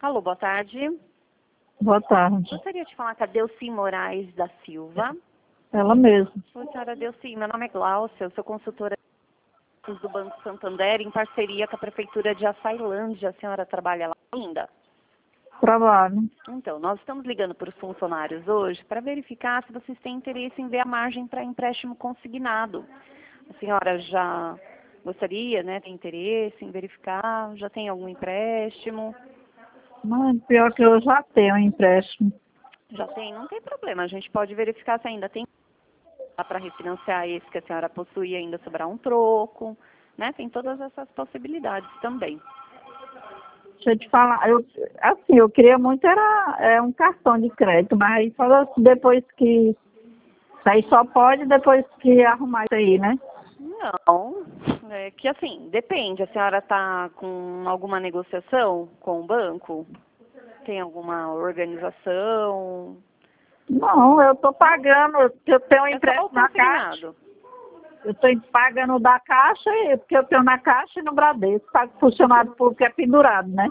Alô, boa tarde. Boa tarde. Gostaria de falar com a Delci Moraes da Silva. Ela mesma. Oi, senhora Delci, meu nome é Gláucia, eu sou consultora do Banco Santander em parceria com a Prefeitura de Açailândia. A senhora trabalha lá ainda? Trabalho. Então, nós estamos ligando para os funcionários hoje para verificar se vocês têm interesse em ver a margem para empréstimo consignado. A senhora já gostaria, né, tem interesse em verificar? Já tem algum empréstimo? Mas pior que eu já tenho um empréstimo. Já tem? Não tem problema, a gente pode verificar se ainda tem para refinanciar esse que a senhora possui e ainda sobrar um troco, né? Tem todas essas possibilidades também. Deixa eu te falar, eu queria muito um cartão de crédito, mas aí só depois que... Isso aí só pode depois que arrumar isso aí, né? Não, é que assim, depende. A senhora está com alguma negociação com o banco? Tem alguma organização? Não, eu estou pagando, eu tenho um É só empréstimo o na Caixa. consignado. Eu estou pagando da Caixa, porque eu tenho na Caixa e no Bradesco. Pago funcionário público é pendurado, né?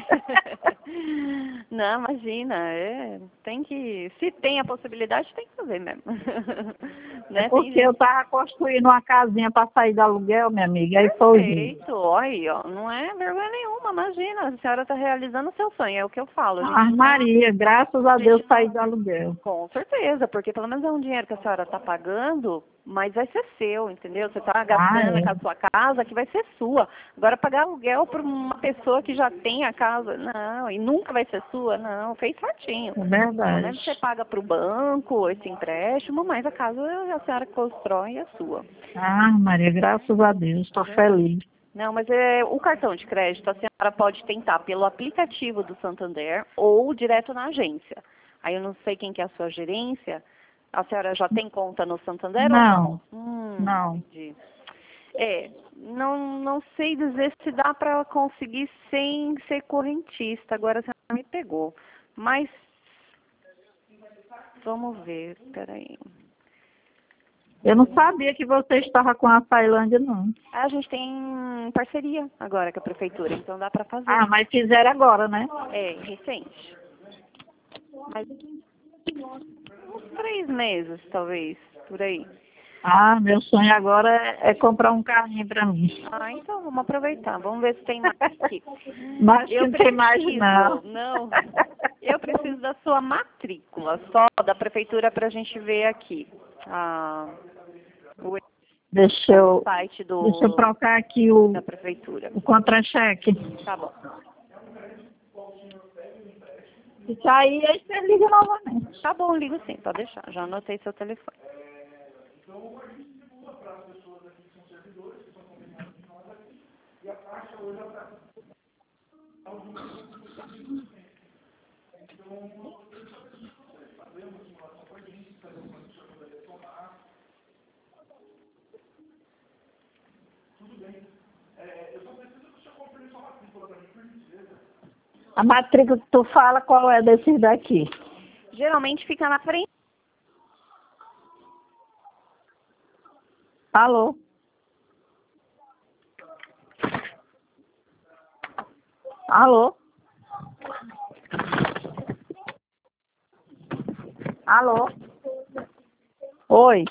Não, imagina, tem que, se tem a possibilidade, tem que fazer mesmo. Né? Porque eu estava construindo uma casinha para sair do aluguel, minha amiga, aí foi horrível. Perfeito, olha aí, ó, não é vergonha nenhuma, imagina, a senhora está realizando o seu sonho, é o que eu falo. A gente Ah, Maria, graças a Deus saí do aluguel. Com certeza, porque pelo menos é um dinheiro que a senhora está pagando, mas vai ser seu, entendeu? Você está gastando com a sua casa, que vai ser sua. Agora, pagar aluguel por uma pessoa que já tem a casa, não, e nunca vai ser sua, não, fez certinho. É verdade. Pelo menos você paga para o banco esse empréstimo, mas a casa a senhora constrói é sua. Ah, Maria, graças a Deus, estou feliz. Não, mas o cartão de crédito a senhora pode tentar pelo aplicativo do Santander ou direto na agência. Aí eu não sei quem que é a sua gerência. A senhora já tem conta no Santander Não, ou não? não. Entendi. Não sei dizer se dá para conseguir sem ser correntista. Agora a senhora me pegou. Mas, vamos ver, peraí. Eu não sabia que você estava com a Tailândia, não. A gente tem parceria agora com a prefeitura, então dá para fazer. Ah, mas fizeram agora, né? É, recente. Mas uns 3 meses, talvez, por aí. Ah, meu sonho agora é comprar um carrinho para mim. Ah, então vamos aproveitar. Vamos ver se tem mais aqui. Mas que não tem mais, não. Não. Eu preciso da sua matrícula, só da prefeitura, para a gente ver aqui. O Deixa eu site trocar aqui da prefeitura. o contra-cheque. Tá bom. Se aí você liga novamente. Tá bom, ligo sim, pode deixar. Já anotei seu telefone. A matrícula que tu fala, qual é desses daqui? Geralmente fica na frente. Alô? Alô? Alô? Oi?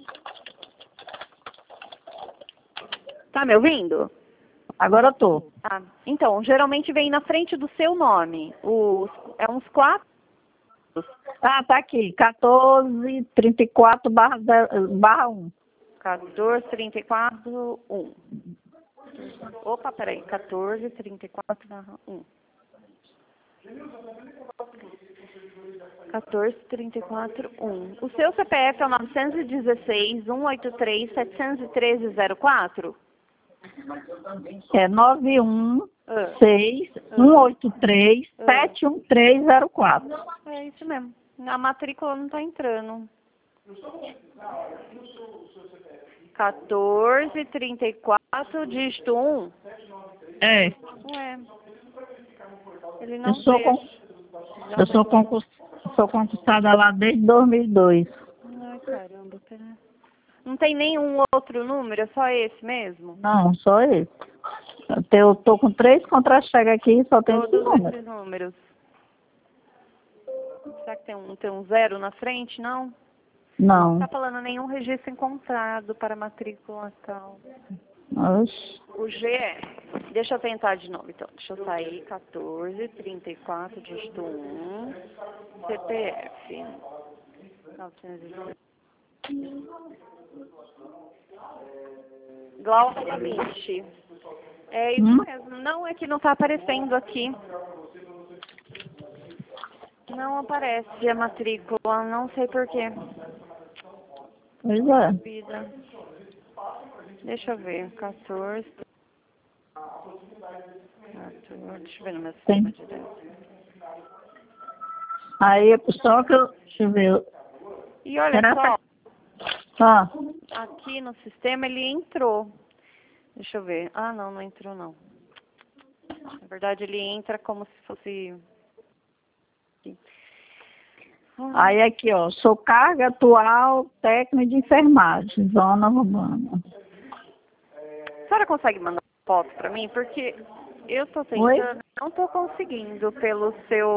Tá me ouvindo? Agora eu tô. Ah, então, geralmente vem na frente do seu nome. É uns 4. Ah, tá aqui. 1434 barra 1. 1434 1. Opa, peraí. 1434 1. 1434 1. O seu CPF é o 916 183 713 04? É 916 183 71304. É isso mesmo. A matrícula não está entrando. 1434, dígito 1. É. Ué. Ele não Eu sou concursada lá desde 2002. Ai, caramba, pera. Não tem nenhum outro número, é só esse mesmo? Não, só esse. Eu tô com 3 contra-cheques aqui e só tem esse Todos número. esses números. Será que tem um zero na frente? Não? Não. Tá falando nenhum registro encontrado para matrícula tal. Oxe. O G é. Deixa eu tentar de novo, então. Deixa eu sair. 14, 34, dígito 1, CPF. 900. Glaucia Mitch. É isso mesmo. Não, é que não tá aparecendo aqui. Não aparece a matrícula, não sei porquê. Pois é. Vida. Deixa eu ver. 14. Deixa eu ver no meu sistema direto. Aí a pessoa que eu... Deixa eu ver. E olha só. Ah. Aqui no sistema ele entrou. Deixa eu ver. Ah, não entrou não. Na verdade ele entra como se fosse... Aí aqui, ó, sou carga atual técnico de enfermagem, zona urbana. A senhora consegue mandar foto pra mim? Porque eu tô tentando, Oi? não tô conseguindo pelo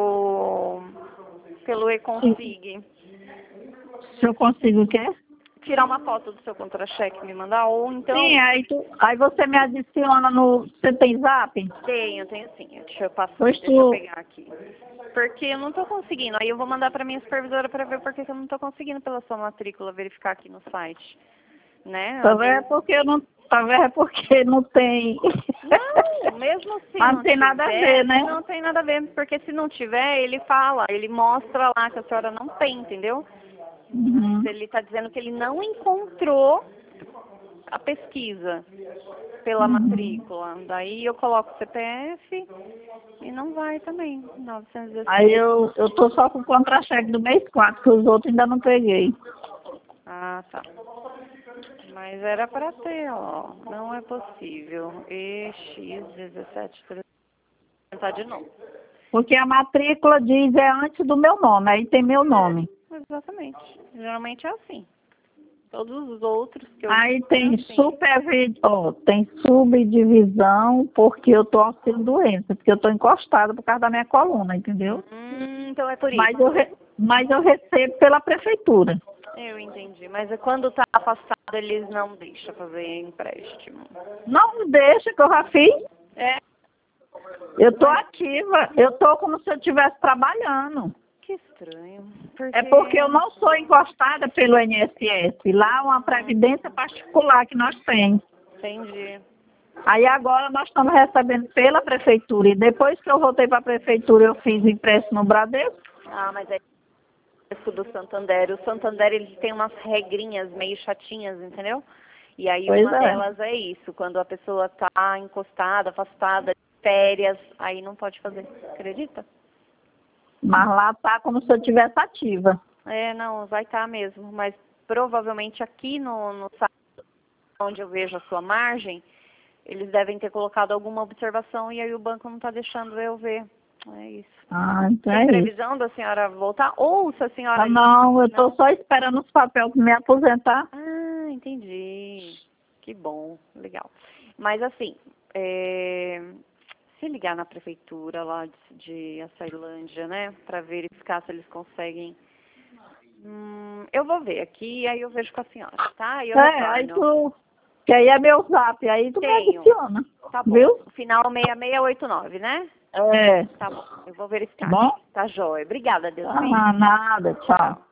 e-consig. Se eu consigo o quê? Tirar uma foto do seu contra-cheque e me mandar, ou então... Sim, aí você me adiciona no... Você tem zap? Tenho sim. Deixa eu passar, Pois deixa eu pegar aqui. Porque eu não tô conseguindo. Aí eu vou mandar pra minha supervisora pra ver porque que eu não tô conseguindo pela sua matrícula verificar aqui no site. Né? Talvez é porque eu não... Talvez é porque não tem... Não, mesmo se Mas não tem nada a ver, né? Não tem nada a ver, porque se não tiver, ele fala, ele mostra lá que a senhora não tem, entendeu? Uhum. Ele está dizendo que ele não encontrou a pesquisa pela matrícula. Daí eu coloco o CPF e não vai também. 916. Aí eu tô só com o contra-cheque do mês 4, que os outros ainda não peguei. Ah, tá. Mas era para ter, ó. Não é possível. EX17. Tentar de novo. Porque a matrícula diz é antes do meu nome, aí tem meu nome. Exatamente. Geralmente é assim. Todos os outros que eu... Aí tem assim. tem subdivisão porque eu tô auxílio doença, porque eu tô encostada por causa da minha coluna, entendeu? Então é por isso. Mas eu recebo pela prefeitura. Eu entendi. Mas quando tá afastado, eles não deixam fazer empréstimo. Não deixa que eu já fiz. É. Eu tô ativa, eu tô como se eu estivesse trabalhando. Que estranho. É porque eu não sou encostada pelo INSS. Lá é uma previdência particular que nós temos. Entendi. Aí agora nós estamos recebendo pela prefeitura. E depois que eu voltei para a prefeitura, eu fiz empréstimo no Bradesco. Ah, mas é isso do Santander. O Santander, ele tem umas regrinhas meio chatinhas, entendeu? E aí uma delas é isso. Quando a pessoa tá encostada, afastada, de férias, aí não pode fazer. Acredita? Mas lá tá como se eu estivesse ativa. É, não, vai estar mesmo. Mas provavelmente aqui no site onde eu vejo a sua margem, eles devem ter colocado alguma observação e aí o banco não está deixando eu ver. É isso. Ah, então tem é previsão isso. da senhora voltar? Ou se a senhora... Ah, não, eu estou só esperando os papéis para me aposentar. Ah, entendi. Que bom, legal. Mas assim, se ligar na prefeitura lá de Açailândia, né, para verificar se eles conseguem... eu vou ver aqui e aí eu vejo com a senhora, tá? Eu aí tu... Que aí é meu zap, aí tu me adiciona. Tá bom. Viu? Final 6689, né? É. Tá bom, eu vou verificar. Bom? Tá jóia. Obrigada, Deus. Ah, nada, tchau.